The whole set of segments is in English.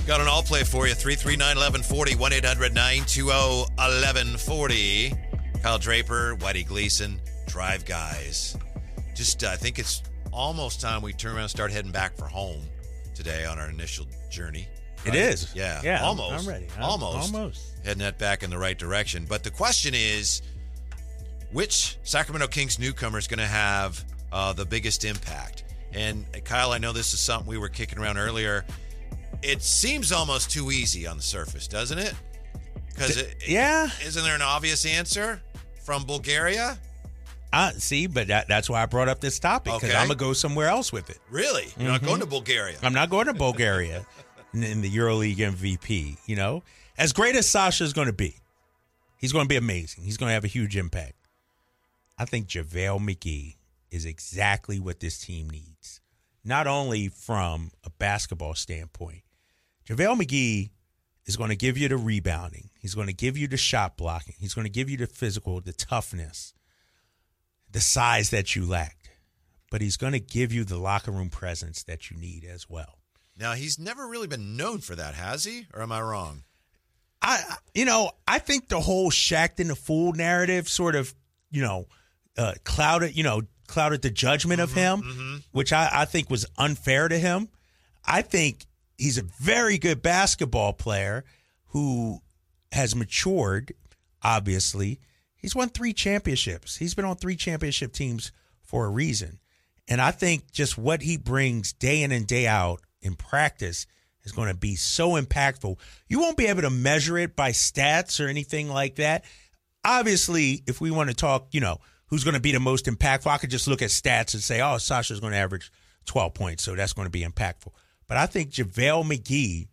Got an all play for you. 339-1140, 1-800-920-1140. Kyle Draper, Whitey Gleason, Drive Guys. Just, I think it's almost time we turn around and start heading back for home today on our initial journey. Right? It is. Yeah. Almost. I'm ready. Almost. Heading that back in the right direction. But the question is, which Sacramento Kings newcomer is going to have the biggest impact? And Kyle, I know this is something we were kicking around earlier. It seems almost too easy on the surface, doesn't it? Because isn't there an obvious answer from Bulgaria? See, but that's why I brought up this topic, because I'm going to go somewhere else with it. Really? You're not going to Bulgaria? I'm not going to Bulgaria in the EuroLeague MVP, you know? As great as Sasha's going to be, he's going to be amazing. He's going to have a huge impact. I think JaVale McGee is exactly what this team needs, not only from a basketball standpoint. JaVale McGee is going to give you the rebounding. He's going to give you the shot blocking. He's going to give you the physical, the toughness, the size that you lacked. But he's going to give you the locker room presence that you need as well. Now, he's never really been known for that, has he? Or am I wrong? I think the whole Shaqtin' the Fool narrative sort of, clouded the judgment of him, which I think was unfair to him. I think he's a very good basketball player who has matured, obviously. He's won 3 championships. He's been on 3 championship teams for a reason. And I think just what he brings day in and day out in practice is going to be so impactful. You won't be able to measure it by stats or anything like that. Obviously, if we want to talk, who's going to be the most impactful, I could just look at stats and say, Sasha's going to average 12 points, so that's going to be impactful. But I think JaVale McGee,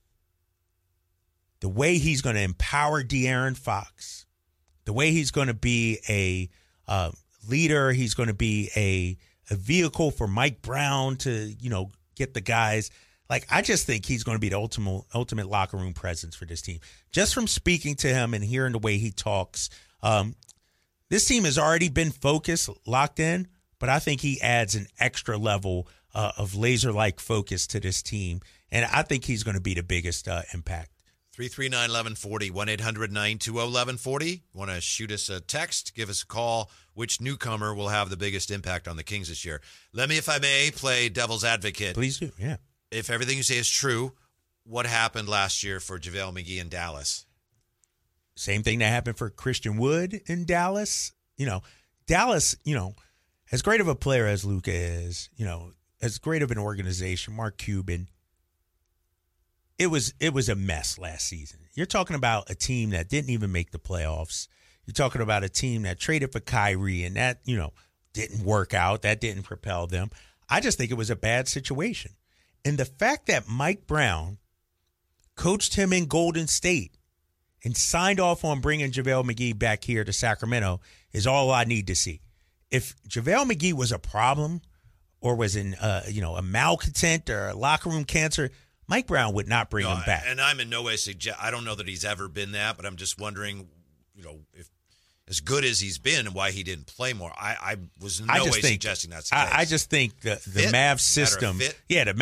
the way he's going to empower De'Aaron Fox, the way he's going to be a leader, he's going to be a vehicle for Mike Brown to, get the guys. I just think he's going to be the ultimate locker room presence for this team. Just from speaking to him and hearing the way he talks, this team has already been focused, locked in, but I think he adds an extra level of laser-like focus to this team, and I think he's going to be the biggest impact. 339-1140, 1-800-920-1140. Want to shoot us a text, give us a call. Which newcomer will have the biggest impact on the Kings this year? Let me, if I may, play devil's advocate. Please do, yeah. If everything you say is true, what happened last year for JaVale McGee in Dallas? Same thing that happened for Christian Wood in Dallas. Dallas, as great of a player as Luka is, as great of an organization, Mark Cuban, it was a mess last season. You're talking about a team that didn't even make the playoffs. You're talking about a team that traded for Kyrie, and that, didn't work out. That didn't propel them. I just think it was a bad situation. And the fact that Mike Brown coached him in Golden State and signed off on bringing JaVale McGee back here to Sacramento is all I need to see. If JaVale McGee was a problem or was a malcontent or a locker room cancer, Mike Brown would not bring him back. And I'm in no way I don't know that he's ever been that, but I'm just wondering, if as good as he's been and why he didn't play more. I was in no way suggesting that's the case. I just think the Mavs system, they like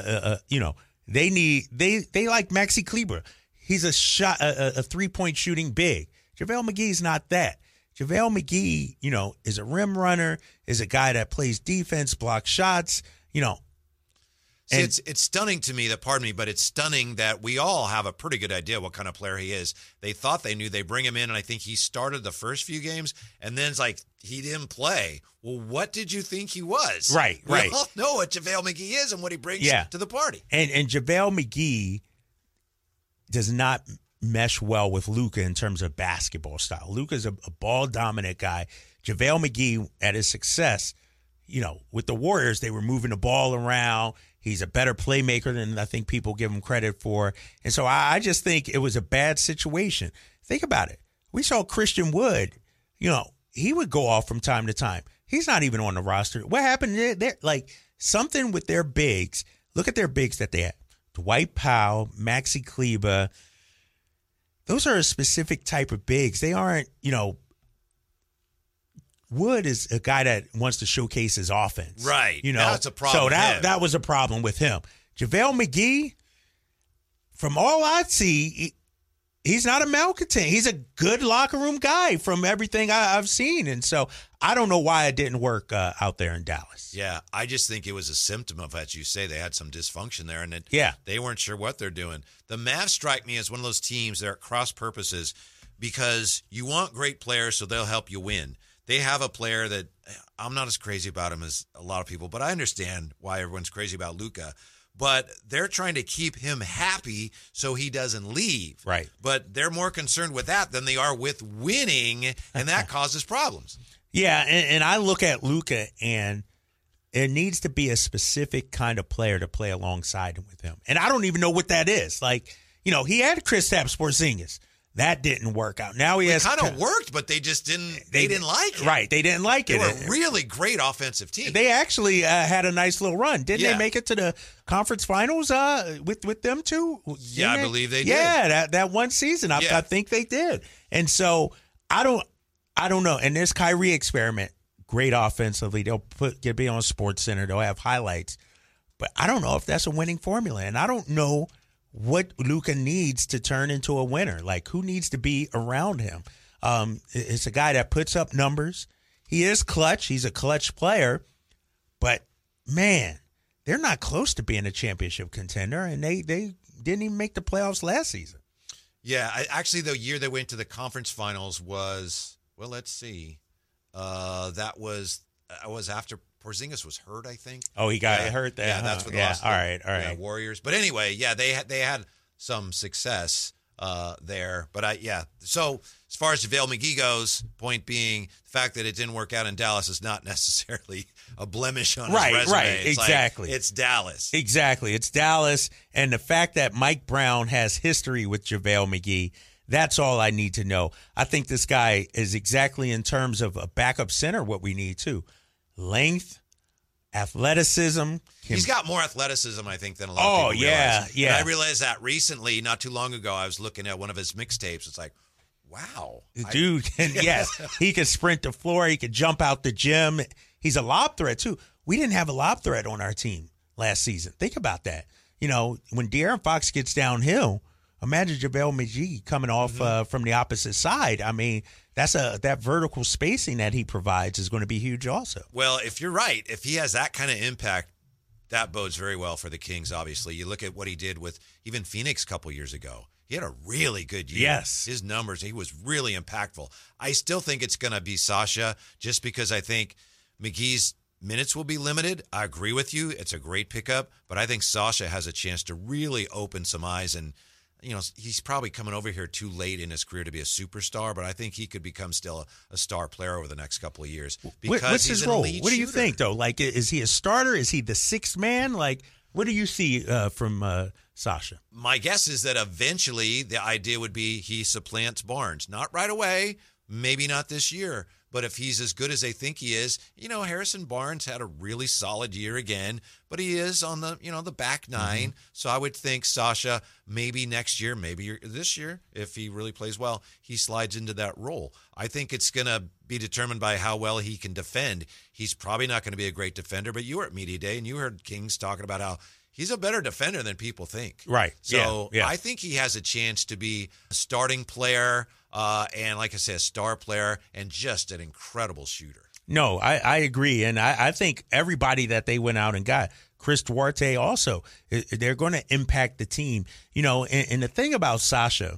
Maxi Kleber. He's a 3-point shooting big. JaVale McGee's not that. JaVale McGee, is a rim runner, is a guy that plays defense, blocks shots, See, it's stunning to me but it's stunning that we all have a pretty good idea what kind of player he is. They thought they knew. They bring him in, and I think he started the first few games, and then it's like he didn't play. Well, what did you think he was? Right. We all know what JaVale McGee is and what he brings to the party. And JaVale McGee does not mesh well with Luka in terms of basketball style. Luka's a ball-dominant guy. JaVale McGee, at his success, with the Warriors, they were moving the ball around. He's a better playmaker than I think people give him credit for. And so I just think it was a bad situation. Think about it. We saw Christian Wood, he would go off from time to time. He's not even on the roster. What happened there? Something with their bigs. Look at their bigs that they had. Dwight Powell, Maxi Kleber. Those are a specific type of bigs. They aren't, Wood is a guy that wants to showcase his offense. Right. That's a problem. So that was a problem with him. JaVale McGee, from all I see, he's not a malcontent. He's a good locker room guy from everything I've seen. And so I don't know why it didn't work out there in Dallas. Yeah, I just think it was a symptom of, as you say, they had some dysfunction there, and they weren't sure what they're doing. The Mavs strike me as one of those teams that are at cross purposes because you want great players so they'll help you win. They have a player that I'm not as crazy about him as a lot of people, but I understand why everyone's crazy about Luka. But they're trying to keep him happy so he doesn't leave. Right. But they're more concerned with that than they are with winning, and that causes problems. Yeah, and I look at Luka, and it needs to be a specific kind of player to play alongside him with him. And I don't even know what that is. Like, he had Kristaps Porzingis. That didn't work out. Now he has kind of worked, but they just didn't. They didn't like it. Right, they didn't like it. They were a really great offentive team. They actually had a nice little run. Didn't they make it to the conference finals with them too? Yeah, I believe they did. Yeah, that one season, I think they did. And so I don't know. And this Kyrie experiment, great offensively. They'll be on SportsCenter. They'll have highlights, but I don't know if that's a winning formula, and I don't know what Luka needs to turn into a winner. Like, who needs to be around him? It's a guy that puts up numbers. He is clutch. He's a clutch player. But, man, they're not close to being a championship contender, and they didn't even make the playoffs last season. Yeah, actually, the year they went to the conference finals was, well, let's see. That was after Porzingis was hurt, I think. Oh, he got hurt there. Yeah, that's what they lost. All right. Warriors. But anyway, they had some success there. But so as far as JaVale McGee goes, point being, the fact that it didn't work out in Dallas is not necessarily a blemish on his resume. Right, exactly. It's Dallas. Exactly. It's Dallas. And the fact that Mike Brown has history with JaVale McGee, that's all I need to know. I think this guy is exactly, in terms of a backup center, what we need too. Length, athleticism. He's got more athleticism, I think, than a lot of people realize. Yeah. And I realized that recently, not too long ago. I was looking at one of his mixtapes. It's like, wow. Dude, yes, he could sprint the floor. He could jump out the gym. He's a lob threat, too. We didn't have a lob threat on our team last season. Think about that. When De'Aaron Fox gets downhill, imagine JaVale McGee coming off from the opposite side. I mean, that vertical spacing that he provides is going to be huge also. Well, if you're right, if he has that kind of impact, that bodes very well for the Kings, obviously. You look at what he did with even Phoenix a couple years ago. He had a really good year. Yes. His numbers, he was really impactful. I still think it's going to be Sasha, just because I think McGee's minutes will be limited. I agree with you. It's a great pickup, but I think Sasha has a chance to really open some eyes, and he's probably coming over here too late in his career to be a superstar, but I think he could become still a star player over the next couple of years. What's his role? What do you think, though? Like, is he a starter? Is he the sixth man? Like, what do you see from Sasha? My guess is that eventually the idea would be he supplants Barnes. Not right away, maybe not this year, but if he's as good as they think he is, Harrison Barnes had a really solid year again, but he is on the, the back nine. So I would think Sasha, maybe next year, maybe this year, if he really plays well, he slides into that role. I think it's going to be determined by how well he can defend. He's probably not going to be a great defender, but you were at Media Day and you heard Kings talking about how he's a better defender than people think. Right. So yeah. I think he has a chance to be a starting player, and like I said, a star player, and just an incredible shooter. No, I agree. And I think everybody that they went out and got, Chris Duarte also, they're going to impact the team. And the thing about Sasha,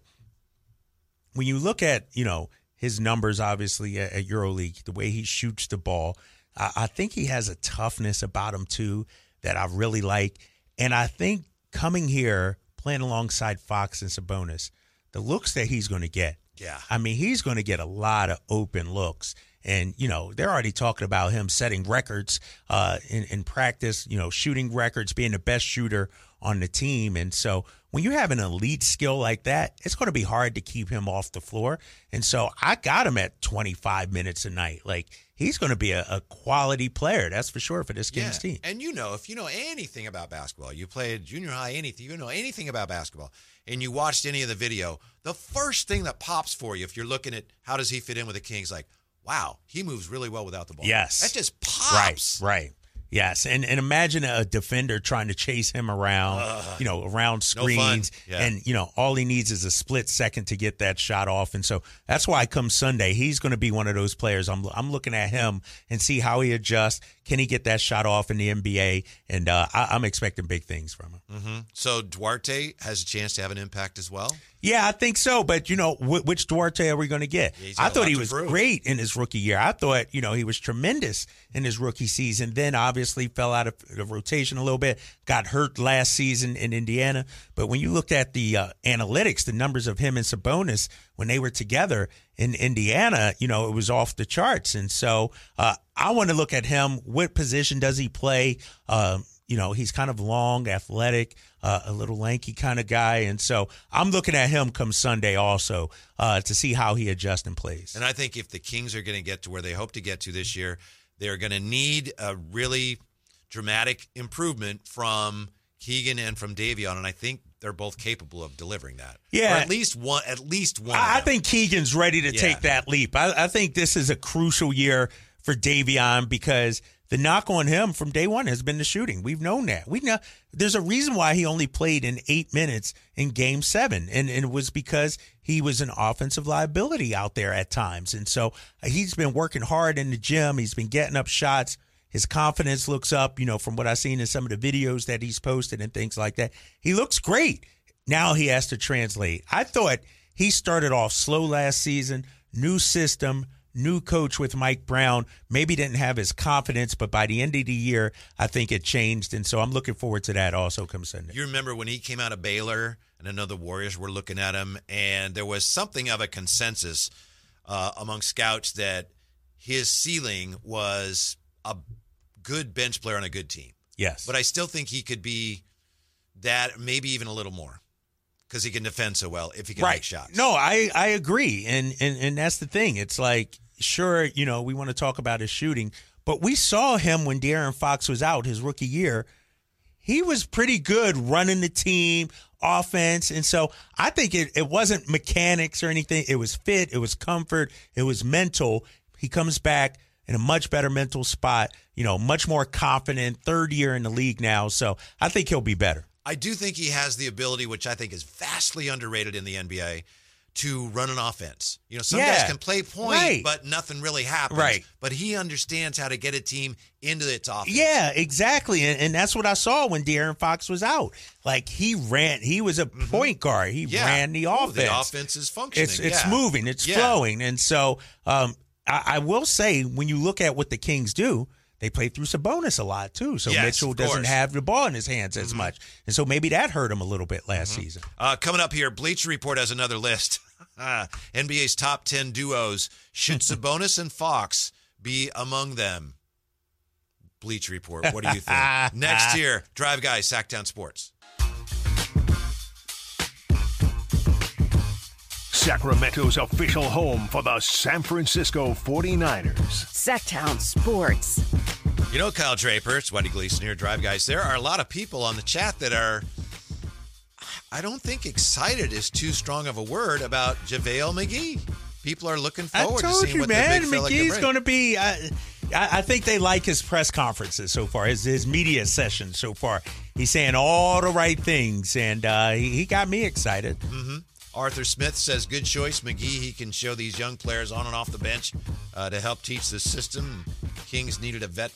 when you look at, his numbers, obviously, at EuroLeague, the way he shoots the ball, I think he has a toughness about him, too, that I really like. And I think coming here, playing alongside Fox and Sabonis, the looks that he's going to get. Yeah. I mean, he's going to get a lot of open looks. And, they're already talking about him setting records in practice, shooting records, being the best shooter on the team. And so when you have an elite skill like that, it's going to be hard to keep him off the floor. And so I got him at 25 minutes a night. Like, he's going to be a quality player, that's for sure, for this Kings team. And if you know anything about basketball, you played junior high, anything, you know anything about basketball, and you watched any of the video, the first thing that pops for you if you're looking at how does he fit in with the Kings, like, wow, he moves really well without the ball. Yes. That just pops. Right. Yes, and imagine a defender trying to chase him around, around screens, and all he needs is a split second to get that shot off. And so that's why come Sunday, he's going to be one of those players. I'm looking at him and see how he adjusts. Can he get that shot off in the NBA? And I'm expecting big things from him. Mm-hmm. So Duarte has a chance to have an impact as well? Yeah, I think so. But, which Duarte are we going to get? Yeah, I thought he was great in his rookie year. I thought, he was tremendous in his rookie season. Then obviously fell out of the rotation a little bit, got hurt last season in Indiana. But when you looked at the analytics, the numbers of him and Sabonis when they were together in Indiana, it was off the charts. And so I want to look at him. What position does he play? He's kind of long, athletic, a little lanky kind of guy. And so I'm looking at him come Sunday also to see how he adjusts and plays. And I think if the Kings are going to get to where they hope to get to this year, they're going to need a really dramatic improvement from Keegan and from Davion. And I think they're both capable of delivering that. Yeah. Or at least one. I think Keegan's ready to take that leap. I think this is a crucial year for Davion because the knock on him from day one has been the shooting. We've known that. We know there's a reason why he only played in 8 minutes in Game 7, and it was because he was an offensive liability out there at times. And so he's been working hard in the gym. He's been getting up shots. His confidence looks up, from what I've seen in some of the videos that he's posted and things like that. He looks great. Now he has to translate. I thought he started off slow last season, new system, new coach with Mike Brown, maybe didn't have his confidence, but by the end of the year, I think it changed. And so I'm looking forward to that also come Sunday. You remember when he came out of Baylor, and I know the Warriors were looking at him, and there was something of a consensus among scouts that his ceiling was a good bench player on a good team. Yes. But I still think he could be that, maybe even a little more. Because he can defend so well if he can make shots. No, I agree. And that's the thing. It's like, sure, we want to talk about his shooting, but we saw him when De'Aaron Fox was out his rookie year. He was pretty good running the team, offense. And so I think it wasn't mechanics or anything. It was fit. It was comfort. It was mental. He comes back in a much better mental spot, much more confident, third year in the league now. So I think he'll be better. I do think he has the ability, which I think is vastly underrated in the NBA, to run an offense. Some guys can play point, but nothing really happens. Right. But he understands how to get a team into its offense. Yeah, exactly. And that's what I saw when De'Aaron Fox was out. Like, he was a point guard. He ran the offense. The offense is functioning. It's moving. It's flowing. And so I will say, when you look at what the Kings do, they play through Sabonis a lot, too. So Mitchell doesn't have the ball in his hands as much. And so maybe that hurt him a little bit last season. Coming up here, Bleacher Report has another list. NBA's top 10 duos. Should Sabonis and Fox be among them? Bleacher Report, what do you think? Next here, Drive Guys, Sacktown Sports. Sacramento's official home for the San Francisco 49ers. Sacktown Sports. Kyle Draper, it's Wendy Gleason here, Drive Guys. There are a lot of people on the chat that are, I don't think excited is too strong of a word about JaVale McGee. People are looking forward to seeing what the big fella can bring. McGee's going to be, I think they like his press conferences so far, his media sessions so far. He's saying all the right things, and he got me excited. Mm-hmm. Arthur Smith says, good choice, McGee. He can show these young players on and off the bench to help teach the system. Kings needed a vet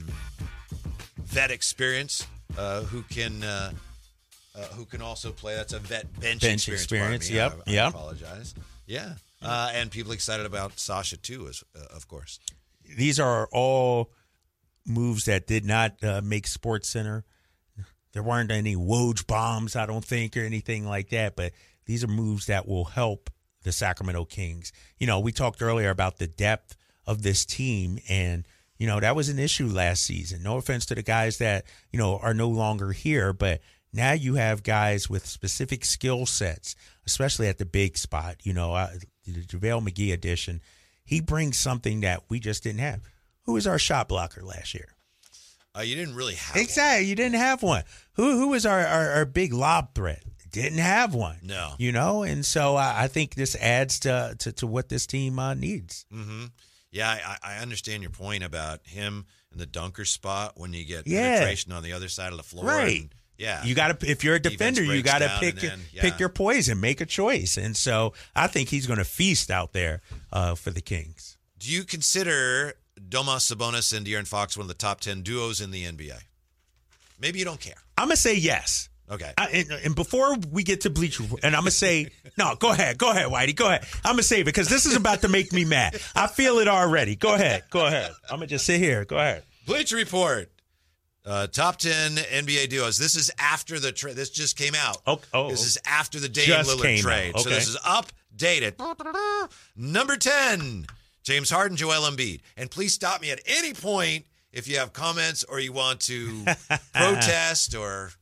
experience who can also play. That's a vet bench experience. Yep. I apologize. Yeah. And people excited about Sasha, too, of course. These are all moves that did not make SportsCenter. There weren't any Woj bombs, I don't think, or anything like that, but these are moves that will help the Sacramento Kings. We talked earlier about the depth of this team, and, that was an issue last season. No offense to the guys that, are no longer here, but now you have guys with specific skill sets, especially at the big spot. The JaVale McGee addition, he brings something that we just didn't have. Who was our shot blocker last year? You didn't really have one. You didn't have one. Who was our big lob threat? Didn't have one. No. And so I think this adds to what this team needs. Mm-hmm. Yeah, I understand your point about him in the dunker spot when you get penetration on the other side of the floor. Right. And, yeah. You got to, if you're a defender, you got to pick your poison, make a choice. And so I think he's going to feast out there for the Kings. Do you consider Domas Sabonis and De'Aaron Fox one of the top 10 duos in the NBA? Maybe you don't care. I'm going to say yes. Okay. And before we get to Bleacher Report, and I'm going to say, no, go ahead, Whitey, go ahead. I'm going to save it because this is about to make me mad. I feel it already. Go ahead. I'm going to just sit here. Go ahead. Bleacher Report. Top 10 NBA duos. This is after the trade. This just came out. This is after the Dame Lillard trade. Okay. So this is updated. Number 10, James Harden, Joel Embiid. And please stop me at any point if you have comments or you want to protest or...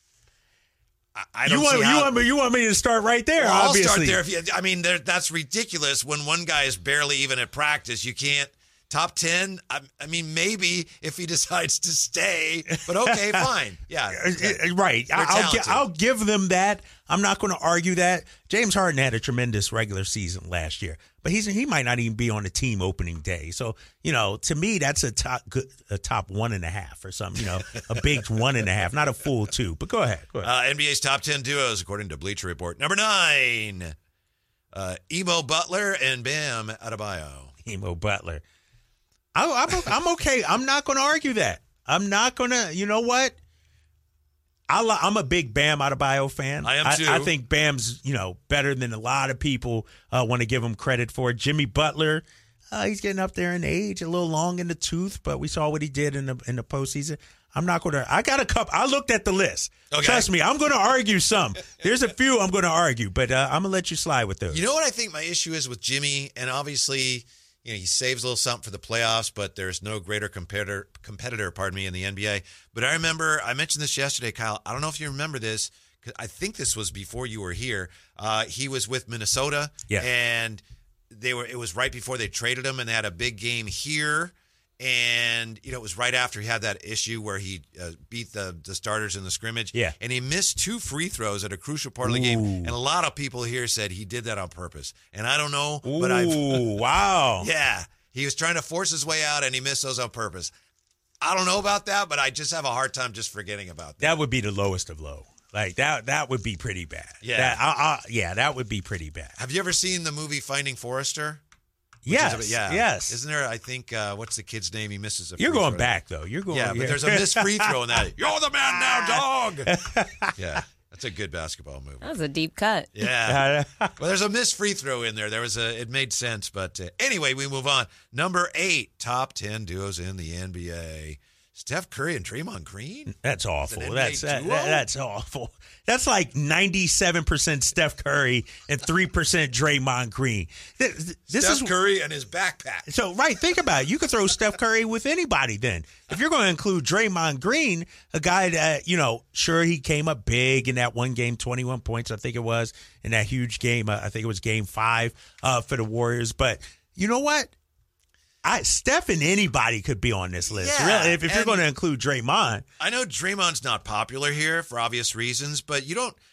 I don't you want me to start right there, well, obviously. I'll start there. That's ridiculous. When one guy is barely even at practice, you can't. Top 10? I mean, maybe if he decides to stay, but okay, fine. Yeah. Right. I'll give them that. I'm not going to argue that. James Harden had a tremendous regular season last year, but he might not even be on the team opening day. So, to me, that's a top 1.5 or something, a big 1.5, not a full 2. But go ahead. NBA's top 10 duos, according to Bleacher Report. Number 9, Emo Butler and Bam Adebayo. Emo Butler. I'm okay. I'm not going to argue that. I'm not going to. You know what? I'm a big Bam Adebayo fan. I am too. I think Bam's better than a lot of people want to give him credit for. Jimmy Butler, he's getting up there in age, a little long in the tooth, but we saw what he did in the postseason. I'm not going to. I got a couple. I looked at the list. Okay. Trust me, I'm going to argue some. There's a few I'm going to argue, but I'm going to let you slide with those. You know what I think my issue is with Jimmy, and obviously. He saves a little something for the playoffs, but there's no greater competitor, in the NBA. But I remember, I mentioned this yesterday, Kyle. I don't know if you remember this, because I think this was before you were here. He was with Minnesota, and it was right before they traded him, and they had a big game here. And, it was right after he had that issue where he beat the starters in the scrimmage. Yeah. And he missed 2 free throws at a crucial part of the game. And a lot of people here said he did that on purpose. And I don't know, but wow. Yeah. He was trying to force his way out, and he missed those on purpose. I don't know about that, but I just have a hard time just forgetting about that. That would be the lowest of low. Like, that would be pretty bad. Yeah. That would be pretty bad. Have you ever seen the movie Finding Forrester? Yes. Isn't there, I think, what's the kid's name? He misses a free You're going throw. back, though. You're going. Yeah, but there's a missed free throw in that. You're the man now, dog. Yeah, that's a good basketball movie. That was a deep cut. Yeah. Well, there's a missed free throw in there. It made sense. But anyway, we move on. Number 8, top 10 duos in the NBA. Steph Curry and Draymond Green? That's awful. That's That's awful. That's like 97% Steph Curry and 3% Draymond Green. Steph Curry and his backpack. So, right, think about it. You could throw Steph Curry with anybody then. If you're going to include Draymond Green, a guy that, sure, he came up big in that one game, 21 points, I think it was, in that huge game. I think it was game 5 for the Warriors. But you know what? Steph and anybody could be on this list. Yeah, really, if you're going to include Draymond. I know Draymond's not popular here for obvious reasons, but you don't.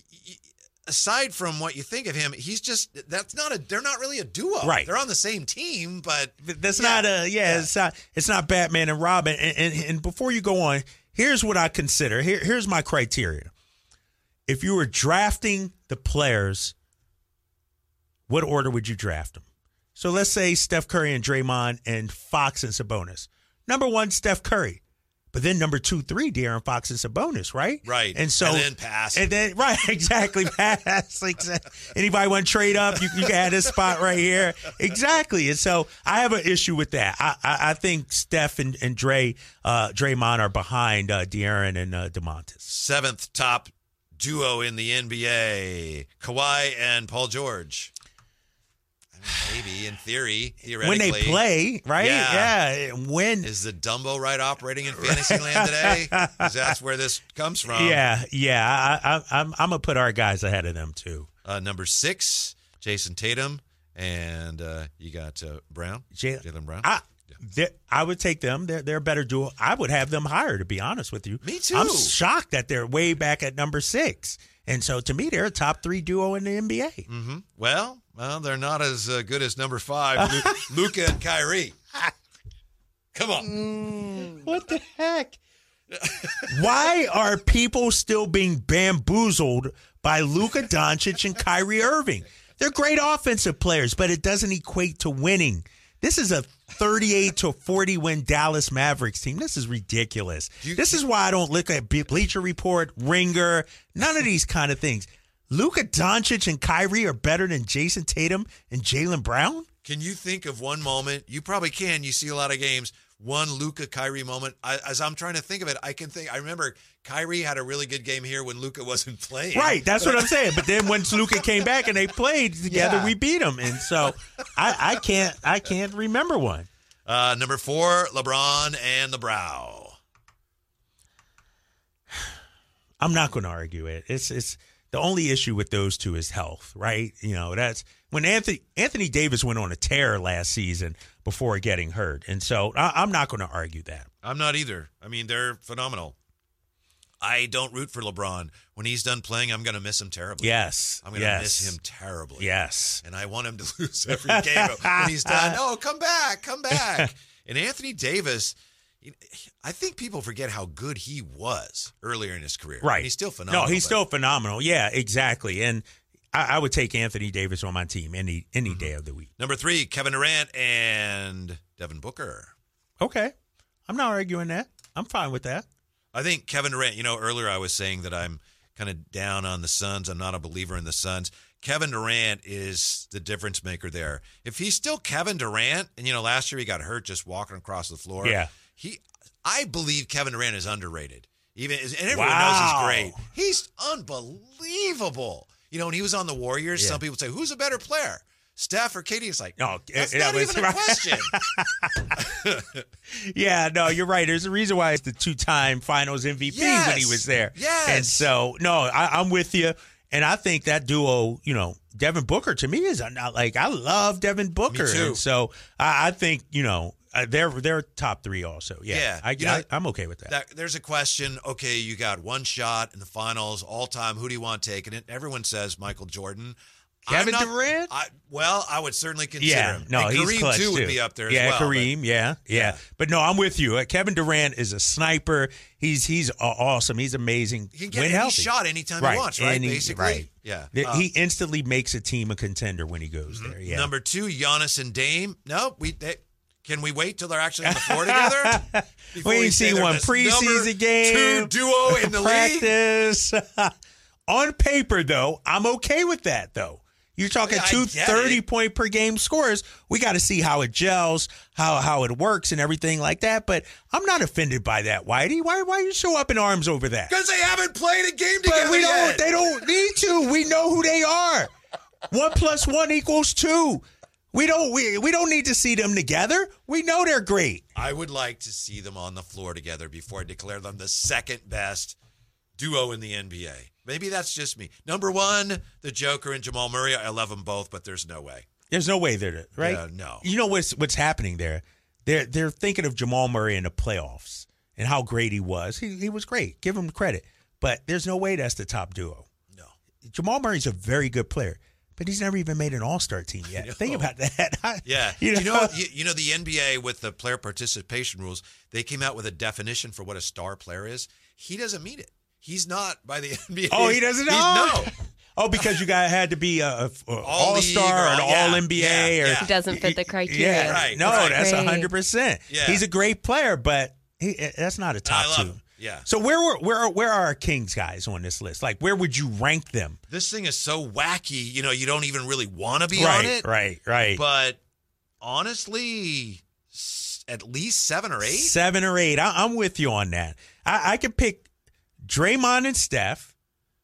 Aside from what you think of him, they're not really a duo. Right. They're on the same team, but that's not it's not Batman and Robin. And before you go on, here's what I consider. Here's my criteria. If you were drafting the players, what order would you draft them? So let's say Steph Curry and Draymond and Fox and Sabonis. Number 1, Steph Curry. But then number 2, 3, De'Aaron Fox and Sabonis, right? Right. And then pass. And then, right, exactly, pass. Anybody want to trade up, you can add this spot right here. Exactly. And so I have an issue with that. I think Steph and Draymond are behind De'Aaron and DeMontis. 7th top duo in the NBA, Kawhi and Paul George. Maybe, in theory, theoretically. When they play, right? Yeah. When is the Dumbo right operating in Fantasyland today? Because that's where this comes from. Yeah. I'm going to put our guys ahead of them, too. Number 6, Jason Tatum. And you got Brown, Jaylen Brown. I would take them. They're a better duo. I would have them higher, to be honest with you. Me too. I'm shocked that they're way back at number 6. And so to me, they're a top 3 duo in the NBA. Mm-hmm. Well, they're not as good as number 5, Luka and Kyrie. Come on. What the heck? Why are people still being bamboozled by Luka Doncic and Kyrie Irving? They're great offensive players, but it doesn't equate to winning. This is a 38-40 win Dallas Mavericks team. This is ridiculous. This is why I don't look at Bleacher Report, Ringer, none of these kind of things. Luka Doncic and Kyrie are better than Jason Tatum and Jaylen Brown? Can you think of one moment? You probably can. You see a lot of games. One Luka Kyrie moment. As I'm trying to think of it, I remember Kyrie had a really good game here when Luka wasn't playing. Right, that's what I'm saying. But then once Luka came back and they played together, we beat him. And so I can't remember one. Number 4, LeBron and the Brow. I'm not going to argue it. It's the only issue with those two is health, right? You know, that's when Anthony Davis went on a tear last season before getting hurt. And so I'm not going to argue that. I'm not either. I mean, they're phenomenal. I don't root for LeBron. When he's done playing, I'm going to miss him terribly. Yes. I'm going to miss him terribly. Yes. And I want him to lose every game when he's done. Oh, come back. And Anthony Davis, I think people forget how good he was earlier in his career. Right. And he's still phenomenal. No, he's still phenomenal. Yeah, exactly. And I would take Anthony Davis on my team any day of the week. Number 3, Kevin Durant and Devin Booker. Okay. I'm not arguing that. I'm fine with that. I think Kevin Durant, earlier I was saying that I'm kind of down on the Suns. I'm not a believer in the Suns. Kevin Durant is the difference maker there. If he's still Kevin Durant, and last year he got hurt just walking across the floor. Yeah. I believe Kevin Durant is underrated. And everyone knows he's great. He's unbelievable. When he was on the Warriors, some people say, who's a better player? Steph or KD? It's like, no, that's not even a question. Yeah, no, you're right. There's a reason why it's the 2-time Finals MVP when he was there. Yes. And so, no, I'm with you. And I think that duo, Devin Booker to me is like, I love Devin Booker. Me too. And so I think, they're top 3 also. Yeah. I'm okay with that. There's a question. Okay, you got one shot in the finals all time. Who do you want taking it? Everyone says Michael Jordan. Kevin Durant? I would certainly consider him. No, and he's Kareem clutch too would be up there as well. Yeah, Kareem, yeah. But no, I'm with you. Kevin Durant is a sniper. He's awesome. He's amazing. He can get any shot anytime he wants, right? Basically. Right. Yeah. He instantly makes a team a contender when he goes there. Yeah. Number 2, Giannis and Dame. No, can we wait till they're actually on the floor together? We ain't seen one preseason game. 2 duo in the practice. On paper, though, I'm okay with that, though. You're talking 2 30-point per game scores. We got to see how it gels, how it works, and everything like that. But I'm not offended by that, Whitey. Why you so up in arms over that? Because they haven't played a game together But they don't need to. We know who they are. 1 + 1 = 2. We don't need to see them together. We know they're great. I would like to see them on the floor together before I declare them the second best duo in the NBA. Maybe that's just me. Number 1, the Joker and Jamal Murray. I love them both, but there's no way. There's no way they're right. Yeah, no. You know what's happening there? They're thinking of Jamal Murray in the playoffs and how great he was. He was great. Give him credit. But there's no way that's the top duo. No. Jamal Murray's a very good player, but he's never even made an all-star team yet. Think about that. Yeah. You know the NBA with the player participation rules, they came out with a definition for what a star player is. He doesn't meet it. He's not by the NBA. Oh, he doesn't know? No. Oh, because you had to be a all-star or an all-NBA. He doesn't fit the criteria. Yeah, right. No, that's 100%. Yeah. He's a great player, but that's not a top 2. Him. Yeah. So where are our Kings guys on this list? Like, where would you rank them? This thing is so wacky. You don't even really want to be on it. Right. But honestly, at least 7 or 8. 7 or 8. I'm with you on that. I could pick Draymond and Steph,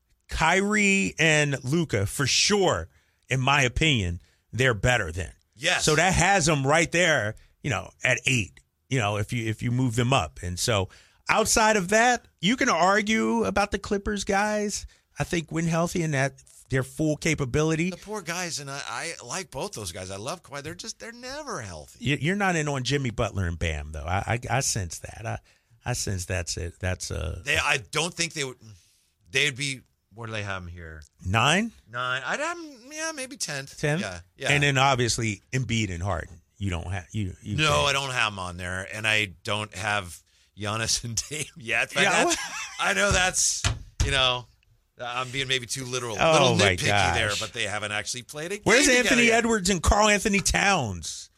Kyrie and Luka for sure. In my opinion, they're better than. Yes. So that has them right there. At 8. If you move them up, and so outside of that, you can argue about the Clippers guys. I think when healthy and that their full capability. The poor guys, and I like both those guys. I love Kawhi. They're never healthy. You're not in on Jimmy Butler and Bam though. I sense that. I sense that's it. I don't think they'd be Where do they have him here? 9? 9. I'd have him, maybe 10th. 10? Yeah. And then obviously Embiid and Harden. You don't have you. No, I don't have him on there, and I don't have Giannis and Dame yet. I know that's I'm being maybe too little nitpicky there, but they haven't actually played a game. Where's Anthony yet. Edwards and Karl Anthony Towns?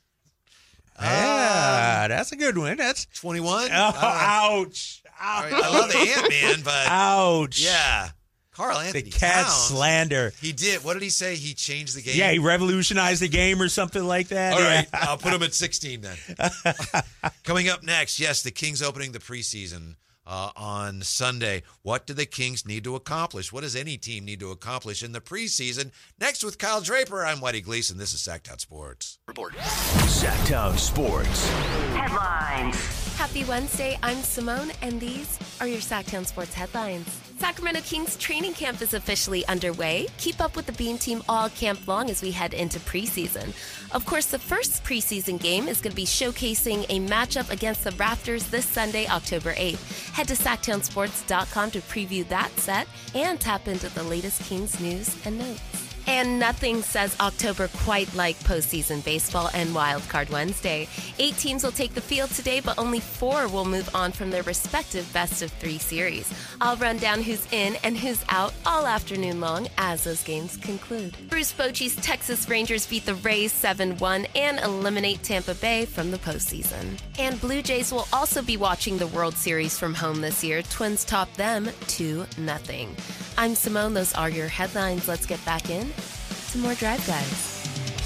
That's a good one. That's 21. Ouch! I love the Ant-Man, but ouch! Yeah. Karl Anthony The cat Towns. slander. He did. What did he say? He changed the game? Yeah, he revolutionized the game or something like that. All right. I'll put him at 16 then. Coming up next, yes, the Kings opening the preseason on Sunday. What do the Kings need to accomplish? What does any team need to accomplish in the preseason? Next with Kyle Draper, I'm Whitey Gleason. This is Sacktown Sports. Report. Sacktown Sports. Headlines. Happy Wednesday, I'm Simone, and these are your Sacktown Sports headlines. Sacramento Kings training camp is officially underway. Keep up with the Beam Team all camp long as we head into preseason. Of course, the first preseason game is going to be showcasing a matchup against the Raptors this Sunday, October 8th. Head to SacktownSports.com to preview that set and tap into the latest Kings news and notes. And nothing says October quite like postseason baseball and Wild Card Wednesday. 8 teams will take the field today, but only 4 will move on from their respective best-of-3 series. I'll run down who's in and who's out all afternoon long as those games conclude. Bruce Bochy's Texas Rangers beat the Rays 7-1 and eliminate Tampa Bay from the postseason. And Blue Jays will also be watching the World Series from home this year. Twins top them 2-0. I'm Simone. Those are your headlines. Let's get back in to more Drive Guys.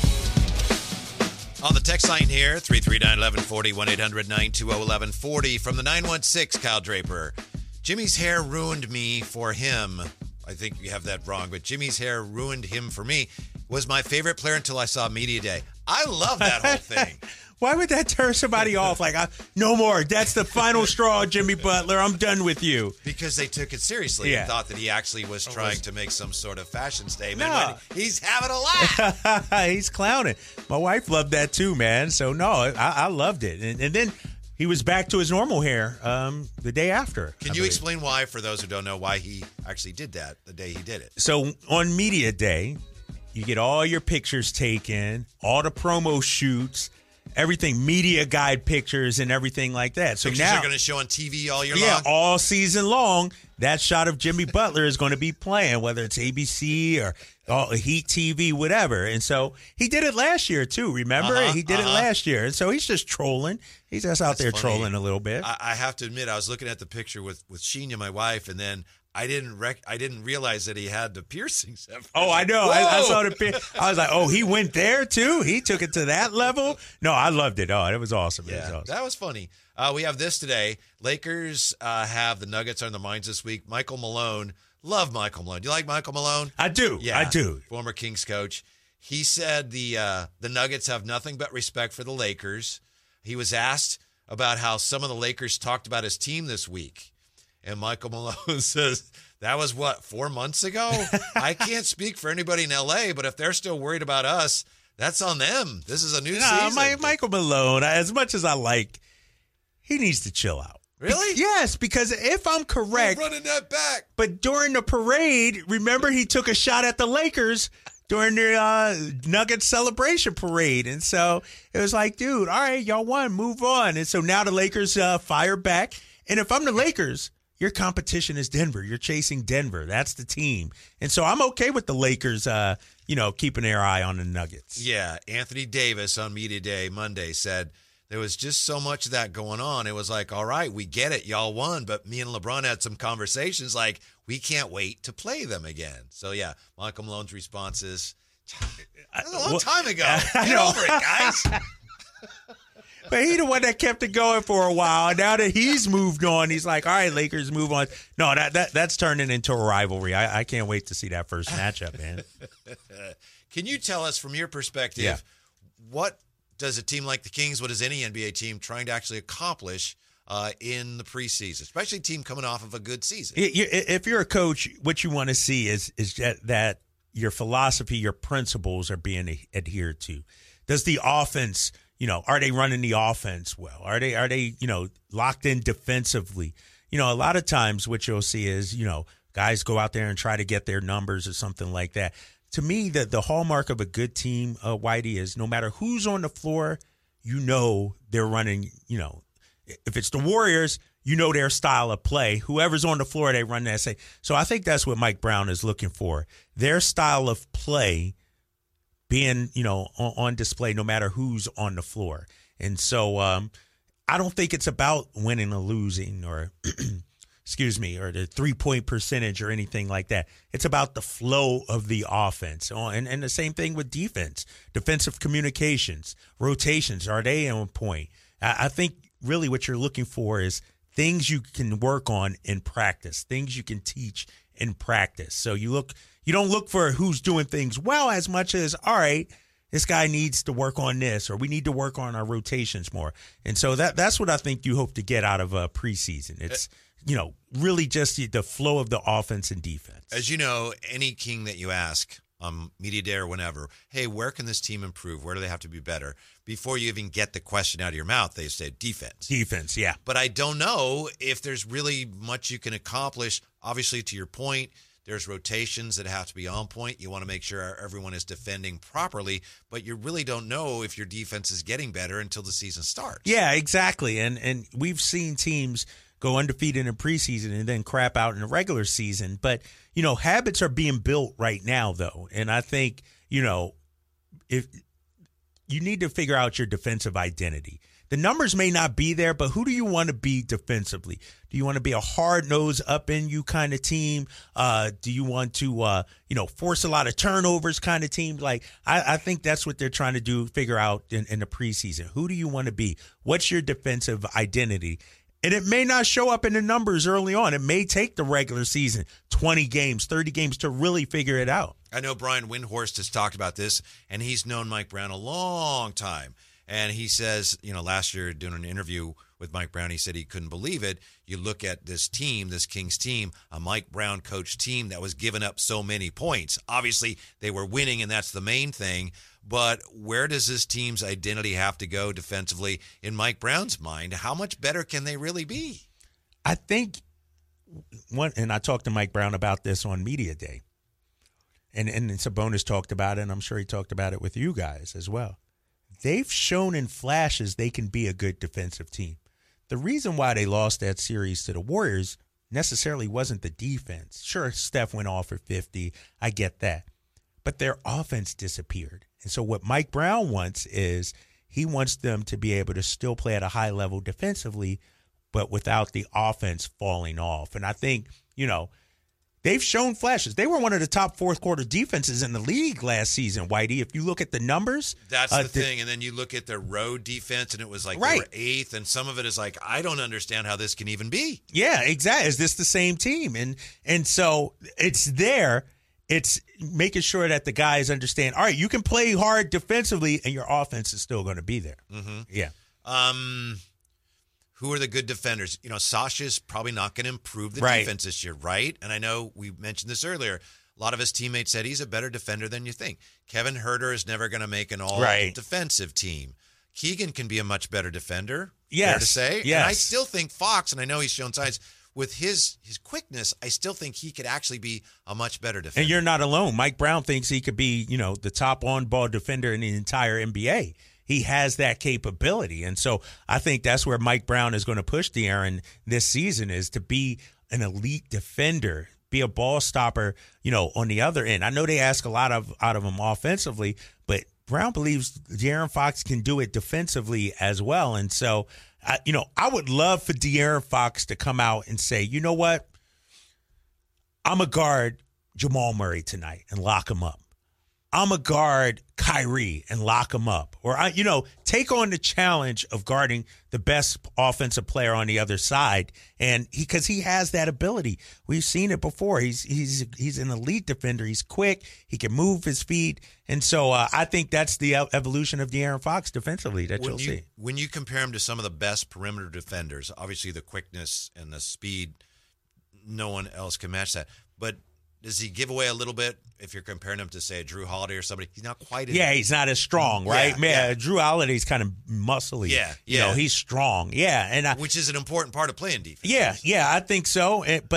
On the text line here, 339-1140, 1-800-920-1140. From the 916, Kyle Draper. Jimmy's hair ruined me for him. I think you have that wrong, but Jimmy's hair ruined him for me. Was my favorite player until I saw Media Day. I love that whole thing. Why would that turn somebody off? Like, no more. That's the final straw, Jimmy Butler. I'm done with you. Because they took it seriously and thought that he actually was trying to make some sort of fashion statement. No. He's having a laugh. He's clowning. My wife loved that too, man. So, no, I loved it. And then he was back to his normal hair the day after. Can you explain why, for those who don't know, why he actually did that the day he did it? So, on Media Day, you get all your pictures taken, all the promo shoots, everything, media guide pictures and everything like that. So pictures now are going to show on TV all year long? Yeah, all season long. That shot of Jimmy Butler is going to be playing, whether it's ABC or Heat TV, whatever. And so he did it last year, too. Remember? He did it last year. And so he's just trolling. He's just out there trolling a little bit. I have to admit, I was looking at the picture with Sheena, my wife, and then I didn't realize that he had the piercings. Oh, I know. I saw the. I was like, oh, he went there too. He took it to that level. No, I loved it. Oh, it was awesome. Yeah, it was awesome. That was funny. We have this today. Lakers have the Nuggets on their minds this week. Michael Malone. Love Michael Malone. Do you like Michael Malone? I do. Yeah, I do. Former Kings coach. He said the Nuggets have nothing but respect for the Lakers. He was asked about how some of the Lakers talked about his team this week. And Michael Malone says, that was, 4 months ago? I can't speak for anybody in L.A., but if they're still worried about us, that's on them. This is a new season. Michael Malone, as much as I like, he needs to chill out. Really? Yes, because if I'm correct. You're running that back. But during the parade, remember he took a shot at the Lakers during their Nuggets celebration parade. And so it was like, dude, all right, y'all won, move on. And so now the Lakers fire back. And if I'm the Lakers, your competition is Denver. You're chasing Denver. That's the team. And so I'm okay with the Lakers, keeping their eye on the Nuggets. Yeah. Anthony Davis on Media Day Monday said there was just so much of that going on. It was like, all right, we get it. Y'all won. But me and LeBron had some conversations like, we can't wait to play them again. So, yeah, Michael Malone's response is, that was a long time ago. Get over it, guys. But he the one that kept it going for a while. Now that he's moved on, he's like, all right, Lakers, move on. No, that's turning into a rivalry. I can't wait to see that first matchup, man. Can you tell us from your perspective, what does a team like the Kings, what is any NBA team trying to actually accomplish in the preseason, especially a team coming off of a good season? If you're a coach, what you want to see is that your philosophy, your principles are being adhered to. Does the offense... are they running the offense well? Are they locked in defensively? A lot of times what you'll see is, guys go out there and try to get their numbers or something like that. To me, the hallmark of a good team, Whitey, is no matter who's on the floor, they're running, if it's the Warriors, their style of play. Whoever's on the floor, they run that same. So I think that's what Mike Brown is looking for. Their style of play being, on display no matter who's on the floor. And so I don't think it's about winning or losing or, or the 3-point percentage or anything like that. It's about the flow of the offense. And the same thing with defense, defensive communications, rotations. Are they on point? I think really what you're looking for is things you can work on in practice, things you can teach in practice. So you don't look for who's doing things well as much as, all right, this guy needs to work on this, or we need to work on our rotations more. And so that's what I think you hope to get out of preseason. It's, really just the flow of the offense and defense. As you know, any King that you ask, media day or whenever, hey, where can this team improve? Where do they have to be better? Before you even get the question out of your mouth, they say defense. Defense, yeah. But I don't know if there's really much you can accomplish. Obviously, to your point, there's rotations that have to be on point. You want to make sure everyone is defending properly, but you really don't know if your defense is getting better until the season starts. Yeah, exactly. And we've seen teams go undefeated in preseason and then crap out in the regular season. But, habits are being built right now, though. And I think, if you need to figure out your defensive identity. The numbers may not be there, but who do you want to be defensively? Do you want to be a hard-nosed, up-in-you kind of team? Do you want to, force a lot of turnovers kind of team? Like, I think that's what they're trying to figure out in the preseason. Who do you want to be? What's your defensive identity? And it may not show up in the numbers early on. It may take the regular season, 20 games, 30 games to really figure it out. I know Brian Windhorst has talked about this, and he's known Mike Brown a long time. And he says, last year doing an interview with Mike Brown, he said he couldn't believe it. You look at this team, this Kings team, a Mike Brown coached team that was giving up so many points. Obviously, they were winning, and that's the main thing. But where does this team's identity have to go defensively in Mike Brown's mind? How much better can they really be? I think and I talked to Mike Brown about this on Media Day. And Sabonis talked about it, and I'm sure he talked about it with you guys as well. They've shown in flashes they can be a good defensive team. The reason why they lost that series to the Warriors necessarily wasn't the defense. Sure, Steph went off for 50. I get that. But their offense disappeared. And so what Mike Brown wants is he wants them to be able to still play at a high level defensively, but without the offense falling off. And I think, they've shown flashes. They were one of the top fourth quarter defenses in the league last season, Whitey. If you look at the numbers. That's the thing. And then you look at their road defense, and it was like they were eighth. And some of it is like, I don't understand how this can even be. Yeah, exactly. Is this the same team? And so it's there. It's making sure that the guys understand, all right, you can play hard defensively, and your offense is still going to be there. Mm-hmm. Yeah. Who are the good defenders? Sasha's probably not going to improve the defense this year, right? And I know we mentioned this earlier. A lot of his teammates said he's a better defender than you think. Kevin Huerter is never going to make an all-defensive team. Keegan can be a much better defender, fair to say. Yes. And I still think Fox, and I know he's shown signs, with his quickness, I still think he could actually be a much better defender. And you're not alone. Mike Brown thinks he could be, the top on-ball defender in the entire NBA. He has that capability. And so I think that's where Mike Brown is going to push De'Aaron this season, is to be an elite defender, be a ball stopper, on the other end. I know they ask a lot out of him offensively, but Brown believes De'Aaron Fox can do it defensively as well. And so, I would love for De'Aaron Fox to come out and say, you know what? I'm a guard Jamal Murray tonight and lock him up. I'm a guard Kyrie and lock him up. Or, take on the challenge of guarding the best offensive player on the other side. And because he has that ability. We've seen it before. He's an elite defender. He's quick. He can move his feet. And so I think that's the evolution of De'Aaron Fox defensively that you'll see. When you compare him to some of the best perimeter defenders, obviously the quickness and the speed, no one else can match that. But does he give away a little bit if you're comparing him to, say, a Drew Holiday or somebody? He's not quite as... Yeah, he's not as strong, right? Yeah. Drew Holiday's kind of muscly. Yeah. He's strong. Yeah. And which is an important part of playing defense. Yeah, I think so. But,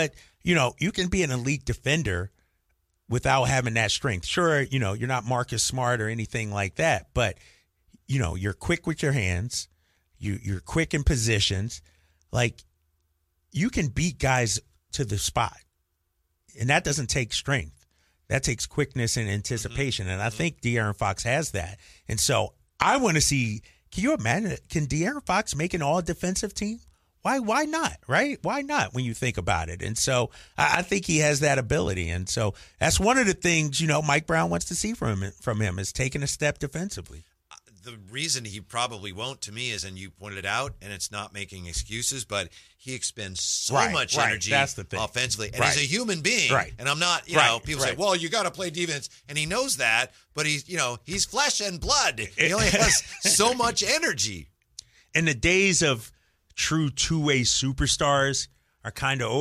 you can be an elite defender without having that strength. Sure, you're not Marcus Smart or anything like that, but, you're quick with your hands. You're quick in positions. Like, you can beat guys to the spot, and that doesn't take strength. That takes quickness and anticipation, and I think De'Aaron Fox has that. And so I want to see, can you imagine, can De'Aaron Fox make an all-defensive team? Why not, right? Why not when you think about it? And so I think he has that ability. And so that's one of the things, Mike Brown wants to see from him is taking a step defensively. The reason he probably won't, to me, is, and you pointed it out, and it's not making excuses, but he expends so much energy That's the thing. offensively. And he's a human being. Right. And I'm not, people say, well, you got to play defense. And he knows that, but he's flesh and blood. He only has so much energy. In the days of true two-way superstars are kind of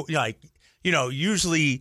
usually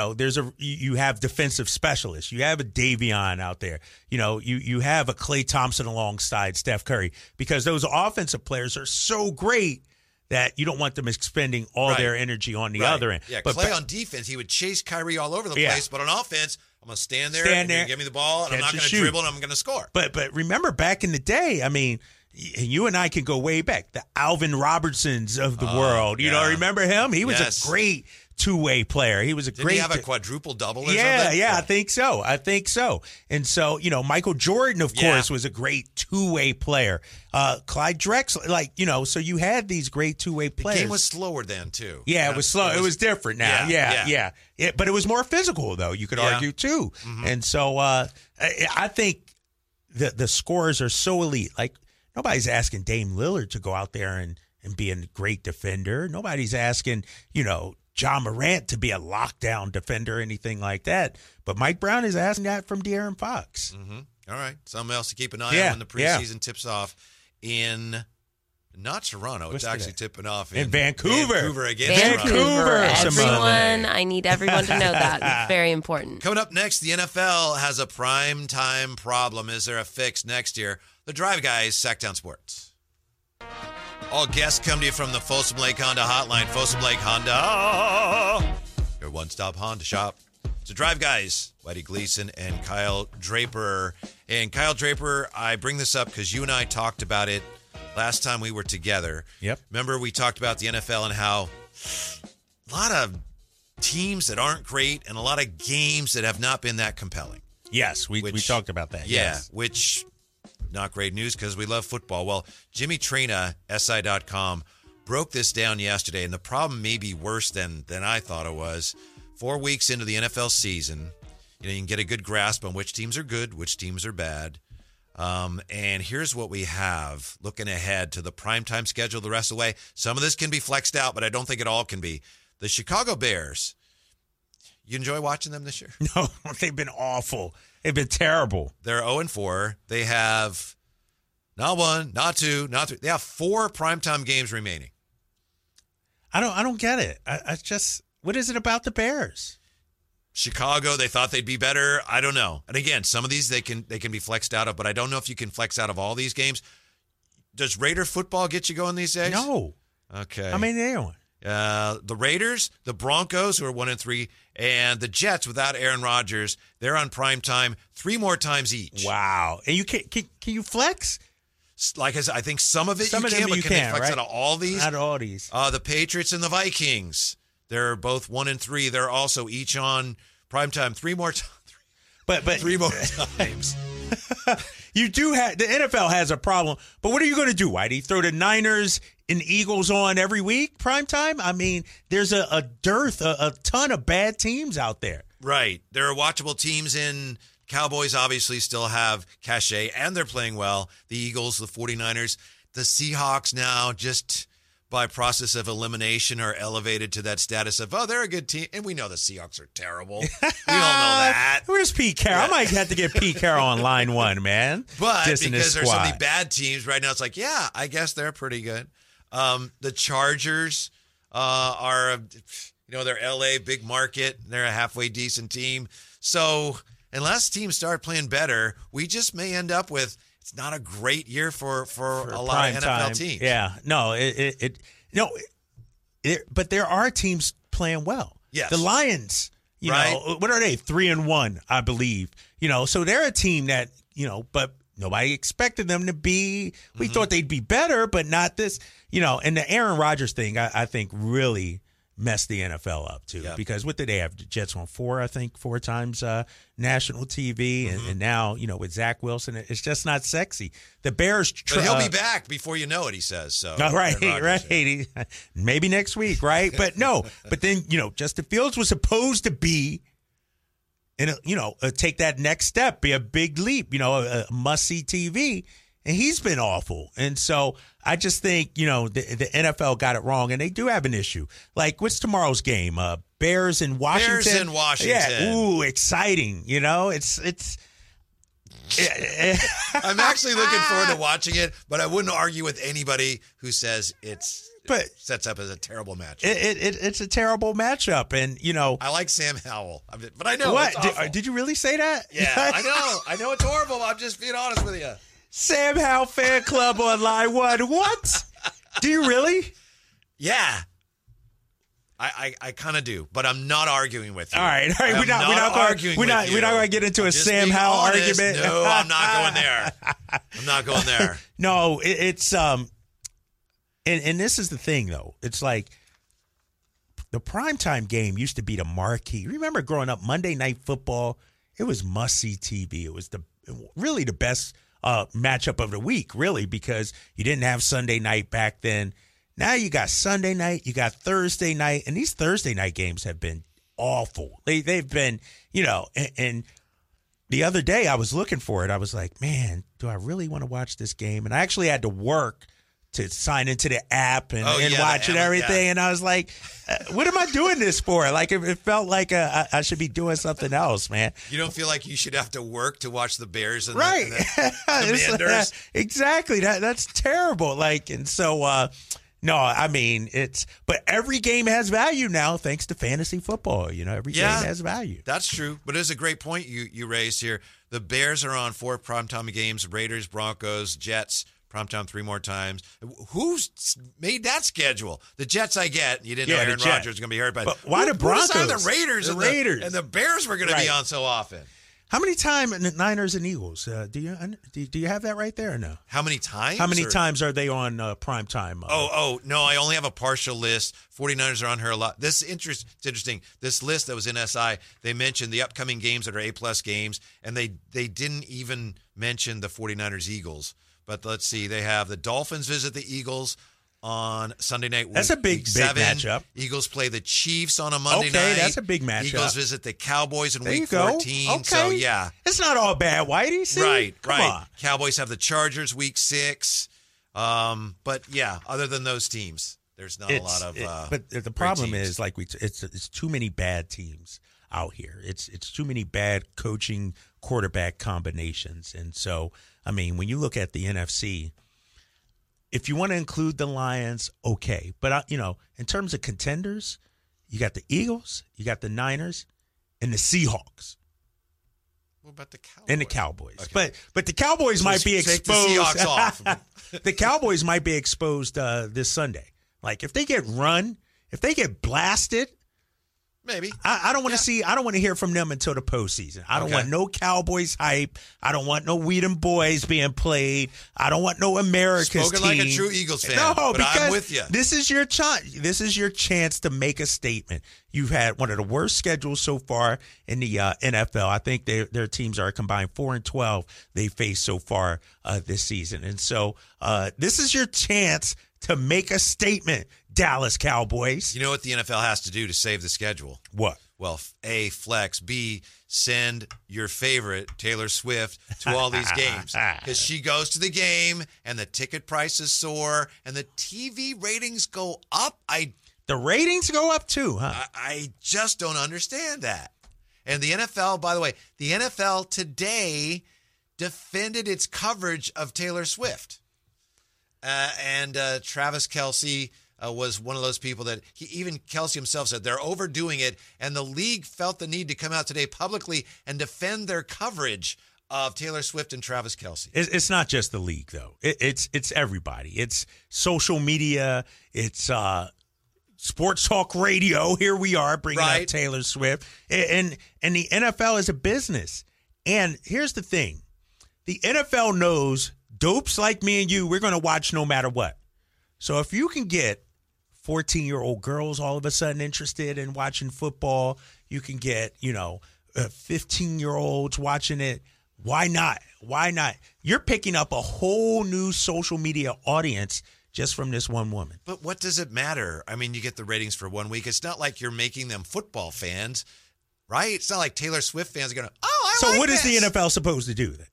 you have defensive specialists. You have a Davion out there. You have a Klay Thompson alongside Steph Curry, because those offensive players are so great that you don't want them expending all their energy on the other end. Yeah, but Klay on defense, he would chase Kyrie all over the place, but on offense, I'm going to stand there, give me the ball, and I'm not going to dribble, and I'm going to score. But remember back in the day, I mean, you and I can go way back. The Alvin Robertsons of the world. Remember him? He was a great two-way player. He was a Didn't great. Did he have a quadruple double or something? Yeah, I think so. And so, Michael Jordan, of course, was a great two-way player. Clyde Drexler, so you had these great two-way players. The game was slower then, too. Yeah, it was slow. It was different now. Yeah. But it was more physical, though, you could argue, too. Mm-hmm. And so I think the scores are so elite. Like, nobody's asking Dame Lillard to go out there and be a great defender. Nobody's asking, John Morant to be a lockdown defender or anything like that. But Mike Brown is asking that from De'Aaron Fox. Mm-hmm. All right. Something else to keep an eye on when the preseason tips off in not Toronto. It's actually tipping off in Vancouver. Vancouver again. Vancouver. Everyone, I need everyone to know that. It's very important. Coming up next, the NFL has a prime time problem. Is there a fix next year? The Drive Guys, Sacktown Sports. All guests come to you from the Folsom Lake Honda hotline. Folsom Lake Honda, your one-stop Honda shop. So Drive Guys, Whitey Gleason and Kyle Draper. And Kyle Draper, I bring this up because you and I talked about it last time we were together. Yep. Remember we talked about the NFL and how a lot of teams that aren't great and a lot of games that have not been that compelling. Yes, we talked about that. Yeah, yes. which... not great news because we love football. Well, Jimmy Traina, SI.com, broke this down yesterday, and the problem may be worse than I thought it was. 4 weeks into the NFL season, you can get a good grasp on which teams are good, which teams are bad. And here's what we have looking ahead to the primetime schedule the rest of the way. Some of this can be flexed out, but I don't think it all can be. The Chicago Bears. You enjoy watching them this year? No, they've been awful. They've been terrible. They're 0-4. They have not one, not two, not three. They have 4 primetime games remaining. I don't get it. I just, what is it about the Bears? Chicago, they thought they'd be better. I don't know. And again, some of these they can be flexed out of, but I don't know if you can flex out of all these games. Does Raider football get you going these days? No. Okay. I mean, they don't. The Raiders, the Broncos, who are 1-3, and the Jets without Aaron Rodgers, they're on prime time 3 more times each. Wow. And you can you flex? Like I think some of it some you of can, them but you can they flex right? out of all these? Out of all these. The Patriots and the Vikings, they're both 1-3. They're also each on prime time 3 more times. But 3 more times. You do have the NFL has a problem, but what are you going to do, Whitey? Throw the Niners and Eagles on every week, prime time? I mean, there's a dearth, a ton of bad teams out there. Right. There are watchable teams in. Cowboys obviously still have cachet, and they're playing well. The Eagles, the 49ers, the Seahawks now just by process of elimination are elevated to that status of, oh, they're a good team. And we know the Seahawks are terrible. We all know that. Where's Pete Carroll? I might have to get Pete Carroll on line 1, man. But because there's so many bad teams right now, it's like, yeah, I guess they're pretty good. The Chargers are, they're L.A., big market. They're a halfway decent team. So unless teams start playing better, we just may end up with it's not a great year for a lot of NFL teams. Yeah, no, but there are teams playing well. Yes. The Lions, you Right. know, what are they? 3-1, I believe. You know, so they're a team that, you know, but nobody expected them to be. We thought they'd be better, but not this. You know, and the Aaron Rodgers thing, I think, really messed the NFL up, too. Yep. Because what did they have? The Jets on four times national TV. And now, you know, with Zach Wilson, it's just not sexy. The Bears. But he'll be back before you know it, he says. So Right, Aaron Rodgers, right. Maybe next week, right? But no. But then, you know, Justin Fields was supposed to be, you know, take that next step, be a big leap, you know, a must-see TV. And he's been awful. And so I just think, you know, the NFL got it wrong. And they do have an issue. Like, what's tomorrow's game? Bears in Washington? Bears in Washington. Yeah. Ooh, exciting. You know, it's I'm actually looking forward to watching it, but I wouldn't argue with anybody who says it sets up as a terrible match. It's a terrible matchup. And, you know. I like Sam Howell, but I know What? it's awful. Did you really say that? Yeah, I know. I know it's horrible. I'm just being honest with you. Sam Howell fan club on line one. What? Do you really? Yeah. I kind of do, but I'm not arguing with you. All right. We're not going to get into a Sam Howell argument. No, I'm not going there. I'm not going there. No, it's and this is the thing though. It's like the primetime game used to be the marquee. Remember growing up, Monday Night Football? It was must-see TV. It was really the best matchup of the week, really, because you didn't have Sunday night back then. Now you got Sunday night, you got Thursday night, and these Thursday night games have been awful. They've been, you know, and the other day I was looking for it. I was like, man, do I really want to watch this game? And I actually had to work to sign into the app and watch it and everything. Yeah. And I was like, what am I doing this for? Like, it felt like I should be doing something else, man. You don't feel like you should have to work to watch the Bears and right. the Commanders? Exactly. That's terrible. Like, and so, no, I mean, but every game has value now thanks to fantasy football. You know, every game has value. That's true. But it's a great point you raised here. The Bears are on 4 primetime games: Raiders, Broncos, Jets, primetime 3 more times. Who's made that schedule? The Jets, I get. You didn't know Aaron Rodgers was going to be hurt. But why the Broncos? Who decided the Raiders and the Bears were going to be on so often? How many times Niners and Eagles? Do you have that right there or no? How many times? How many times are they on prime time? No, I only have a partial list. 49ers are on here a lot. It's interesting. This list that was in SI, they mentioned the upcoming games that are A-plus games, and they didn't even mention the 49ers Eagles. But let's see. They have the Dolphins visit the Eagles on Sunday night. That's a big 7. Matchup. Eagles play the Chiefs on a Monday night. Okay, that's a big matchup. Eagles visit the Cowboys in week 14. Okay. So, yeah. It's not all bad, Whitey. See? Right. Come on. Cowboys have the Chargers week 6. But, yeah, other than those teams, there's not a lot of but the problem is, like, it's too many bad teams out here. It's too many bad coaching quarterback combinations. And so, I mean, when you look at the NFC, if you want to include the Lions, okay. But, you know, in terms of contenders, you got the Eagles, you got the Niners, and the Seahawks. What about the Cowboys? And the Cowboys. Okay. But the Cowboys might be exposed. Take the Seahawks off. The Cowboys might be exposed this Sunday. Like, if they get run, if they get blasted, maybe. I don't want to see. I don't want to hear from them until the postseason. I don't want no Cowboys hype. I don't want no Whedon boys being played. I don't want no America's Spoken team. like a true Eagles fan. No, but because I'm with you. This is your chance. This is your chance to make a statement. You've had one of the worst schedules so far in the NFL. I think their teams are combined 4-12 they faced so far this season, and so this is your chance to make a statement, Dallas Cowboys. You know what the NFL has to do to save the schedule? What? Well, A, flex. B, send your favorite, Taylor Swift, to all these games. Because she goes to the game, and the ticket prices soar, and the TV ratings go up. The ratings go up too, huh? I just don't understand that. And the NFL, by the way, the NFL today defended its coverage of Taylor Swift. And Travis Kelce was one of those people that even Kelce himself said they're overdoing it, and the league felt the need to come out today publicly and defend their coverage of Taylor Swift and Travis Kelce. It's not just the league, though. It's everybody. It's social media. It's sports talk radio. Here we are bringing up Taylor Swift. And the NFL is a business. And here's the thing. The NFL knows dopes like me and you, we're going to watch no matter what. So if you can get 14-year-old girls all of a sudden interested in watching football, you can get, 15-year-olds watching it. Why not? Why not? You're picking up a whole new social media audience just from this one woman. But what does it matter? I mean, you get the ratings for 1 week. It's not like you're making them football fans, right? It's not like Taylor Swift fans are going to, So what is the NFL supposed to do then?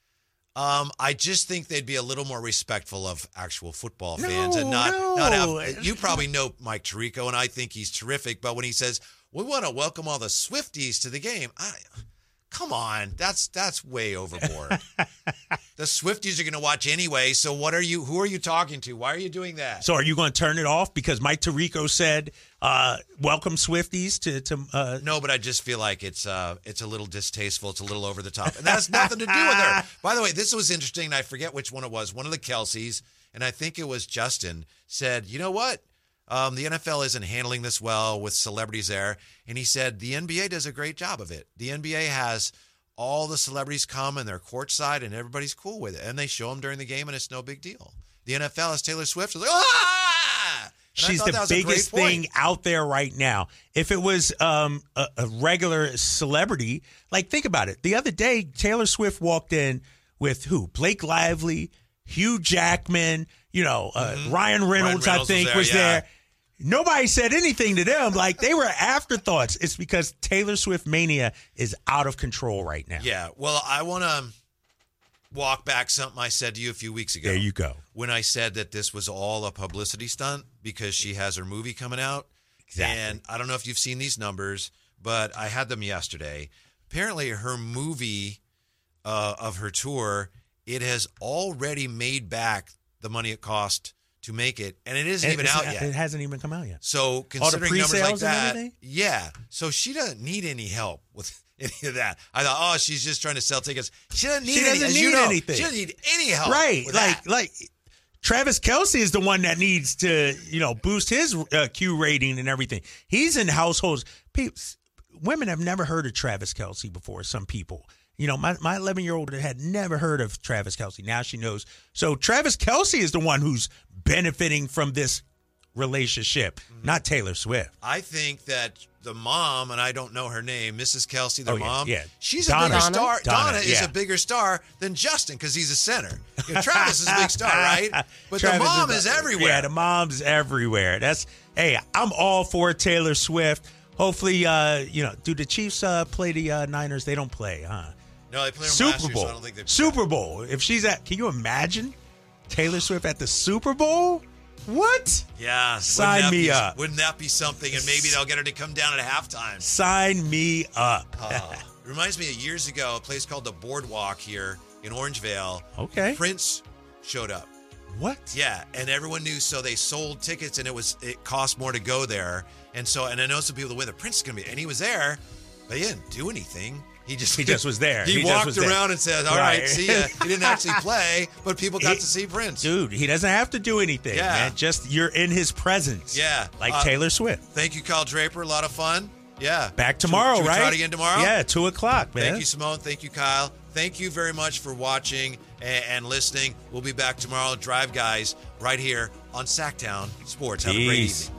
I just think they'd be a little more respectful of actual football fans and not have. You probably know Mike Tirico, and I think he's terrific. But when he says we want to welcome all the Swifties to the game, come on, that's way overboard. The Swifties are going to watch anyway. So who are you talking to? Why are you doing that? So are you going to turn it off because Mike Tirico said welcome Swifties to No, but I just feel like it's a little distasteful. It's a little over the top, and that has nothing to do with her. By the way, this was interesting. And I forget which one it was. One of the Kelseys, and I think it was Justin, said, "You know what? The NFL isn't handling this well with celebrities there." And he said, the NBA does a great job of it. The NBA has all the celebrities come and they're courtside and everybody's cool with it. And they show them during the game and it's no big deal. The NFL has Taylor Swift. Like, ah! She's the biggest thing out there right now. If it was a regular celebrity, like think about it. The other day, Taylor Swift walked in with who? Blake Lively, Hugh Jackman, Ryan Reynolds I think was there. Nobody said anything to them. Like, they were afterthoughts. It's because Taylor Swift mania is out of control right now. Yeah. Well, I want to walk back something I said to you a few weeks ago. There you go. When I said that this was all a publicity stunt because she has her movie coming out. Exactly. And I don't know if you've seen these numbers, but I had them yesterday. Apparently, her movie of her tour, it has already made back the money it cost to make it, and it isn't even out yet. It hasn't even come out yet. So considering numbers like that, and yeah. So she doesn't need any help with any of that. I thought, she's just trying to sell tickets. She doesn't need anything. She doesn't need any help. Right. With like Travis Kelce is the one that needs to, boost his Q rating and everything. He's in households. Women have never heard of Travis Kelce before, some people. My 11-year-old had never heard of Travis Kelce. Now she knows. So Travis Kelce is the one who's benefiting from this relationship, not Taylor Swift. I think that the mom, and I don't know her name, Mrs. Kelce, the mom, yeah. she's Donna. a bigger star. Donna yeah. is a bigger star than Justin because he's a center. Travis is a big star, right? But Travis the mom is everywhere. Yeah, the mom's everywhere. I'm all for Taylor Swift. Hopefully, do the Chiefs play the Niners? They don't play, huh? No, they played Super last year, Bowl. so I don't think they play. Super Bowl. If she's can you imagine Taylor Swift at the Super Bowl? What? Yeah. Sign me up. Wouldn't that be something? And maybe they'll get her to come down at halftime. Sign me up. It reminds me of years ago, a place called the Boardwalk here in Orangevale. Okay. Prince showed up. What? Yeah, and everyone knew, so they sold tickets, and it cost more to go there. And I know some people that went, the Prince is going to be, and he was there, but he didn't do anything. He just was there. He walked around and said, all right, see ya. He didn't actually play, but people got to see Prince. Dude, he doesn't have to do anything, man. Just you're in his presence. Yeah. Like Taylor Swift. Thank you, Kyle Draper. A lot of fun. Yeah. Back tomorrow, should we right? Try it again tomorrow? Yeah, 2:00, man. Thank you, Simone. Thank you, Kyle. Thank you very much for watching and listening. We'll be back tomorrow. Drive Guys right here on Sacktown Sports. Have a great evening.